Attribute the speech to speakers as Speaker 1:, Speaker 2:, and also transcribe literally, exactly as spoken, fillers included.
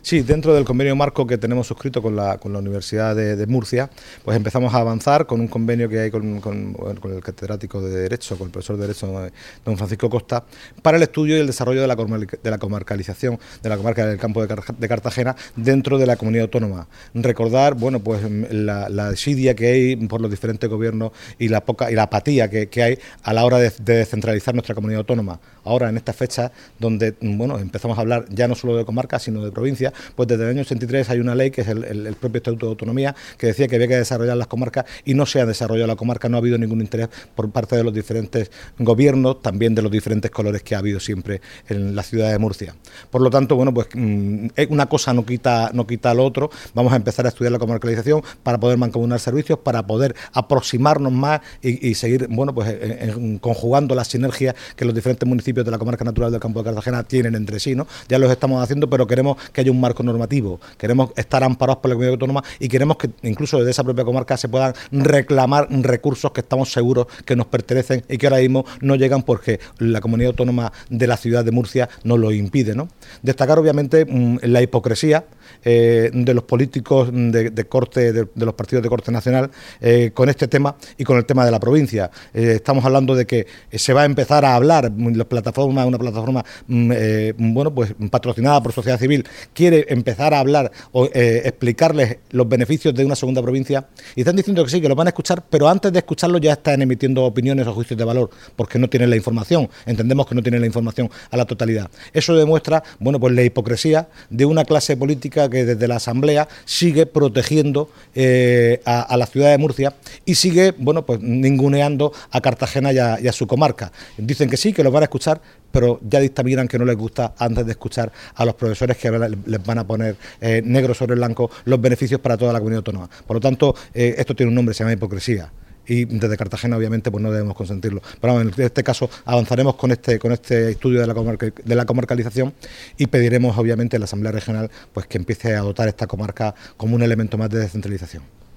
Speaker 1: Sí, dentro del convenio marco que tenemos suscrito con la, con la Universidad de, de Murcia, pues empezamos a avanzar con un convenio que hay con, con, con el catedrático de Derecho, con el profesor de Derecho, don Francisco Costa, para el estudio y el desarrollo de la, de la comarcalización de la comarca del campo de Cartagena dentro de la comunidad autónoma. Recordar, bueno, pues la, la desidia que hay por los diferentes gobiernos y la poca y la apatía que, que hay a la hora de, de descentralizar nuestra comunidad autónoma. Ahora, en esta fecha, donde bueno, empezamos a hablar ya no solo de comarca, sino de provincia, pues desde el año ochenta y tres hay una ley, que es el, el, el propio Estatuto de Autonomía, que decía que había que desarrollar las comarcas y no se ha desarrollado la comarca, no ha habido ningún interés por parte de los diferentes gobiernos, también de los diferentes colores que ha habido siempre en la ciudad de Murcia. Por lo tanto, bueno, pues una cosa no quita, no quita lo otro, vamos a empezar a estudiar la comarcalización para poder mancomunar servicios, para poder aproximarnos más y, y seguir, bueno, pues en, en, conjugando las sinergias que los diferentes municipios de la comarca natural del Campo de Cartagena tienen entre sí, ¿no? Ya los estamos haciendo, pero queremos que haya un marco normativo, queremos estar amparados por la comunidad autónoma y queremos que incluso desde esa propia comarca se puedan reclamar recursos que estamos seguros que nos pertenecen y que ahora mismo no llegan porque la comunidad autónoma de la ciudad de Murcia nos lo impide, ¿no? Destacar obviamente la hipocresía eh, de los políticos de, de corte, de, de los partidos de corte nacional eh, con este tema y con el tema de la provincia. Eh, estamos hablando de que se va a empezar a hablar, la plataforma, una plataforma eh, bueno, pues patrocinada por sociedad civil, quiere empezar a hablar o eh, explicarles los beneficios de una segunda provincia y están diciendo que sí, que lo van a escuchar, pero antes de escucharlo ya están emitiendo opiniones o juicios de valor porque no tienen la información, entendemos que no tienen la información a la totalidad. Eso demuestra, bueno, pues la hipocresía de una clase política que desde la Asamblea sigue protegiendo eh, a, a la ciudad de Murcia y sigue, bueno, pues ninguneando a Cartagena y a, y a su comarca. Dicen que sí, que los van a escuchar, pero ya dictaminan que no les gusta antes de escuchar a los profesores que les van a poner eh, negro sobre blanco los beneficios para toda la comunidad autónoma. Por lo tanto, eh, esto tiene un nombre, se llama hipocresía. Y desde Cartagena obviamente pues no debemos consentirlo. Pero bueno, en este caso avanzaremos con este con este estudio de la, comarca, de la comarcalización y pediremos obviamente a la Asamblea Regional pues que empiece a dotar esta comarca como un elemento más de descentralización.